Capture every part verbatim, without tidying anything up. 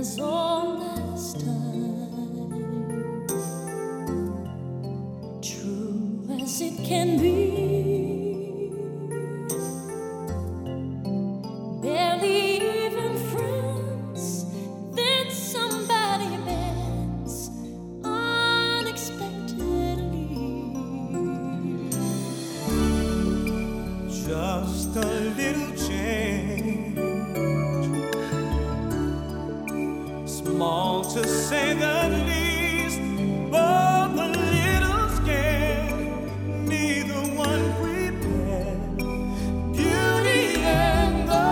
as old as time, true as it can be. Barely even friends, then somebody bends unexpectedly. Just a little change, small to say the least, both a little scared, neither one prepared. Beauty and the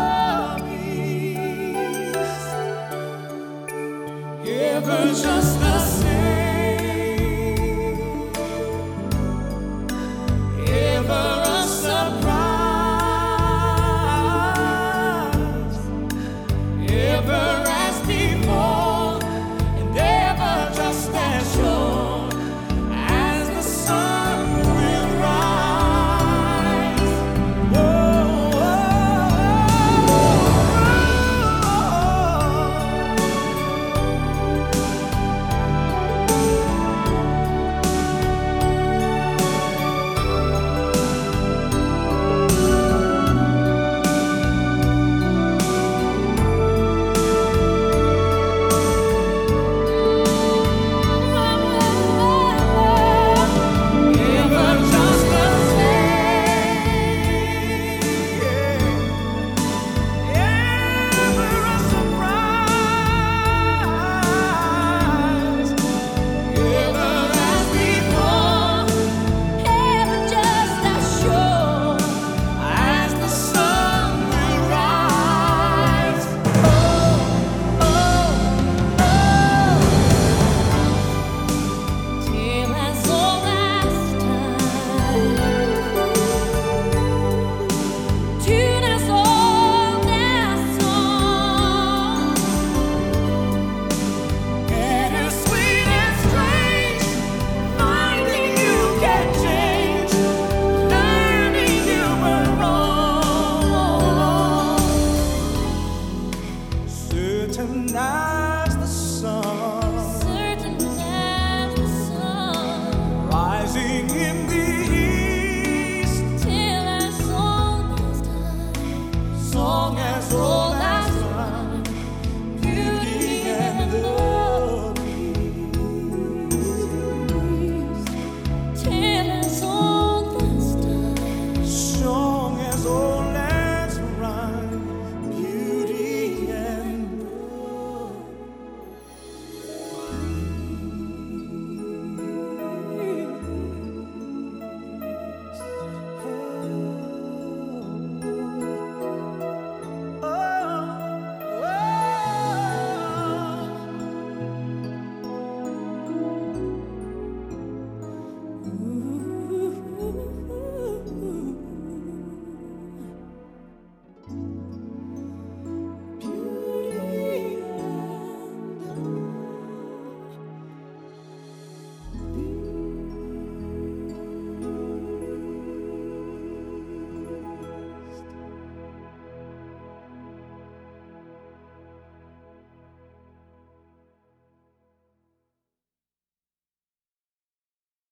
Beast, ever just the same, ever a surprise, ever as before, and ever just as sure as the sun will rise. Whoa, ever just the same, ever a surprise, ever as before, Ever just as sure as the sun will rise. Oh, oh, oh. tale as old as time, tune as old as song, Bittersweet and strange, finding you can change, learning you were wrong. Certain I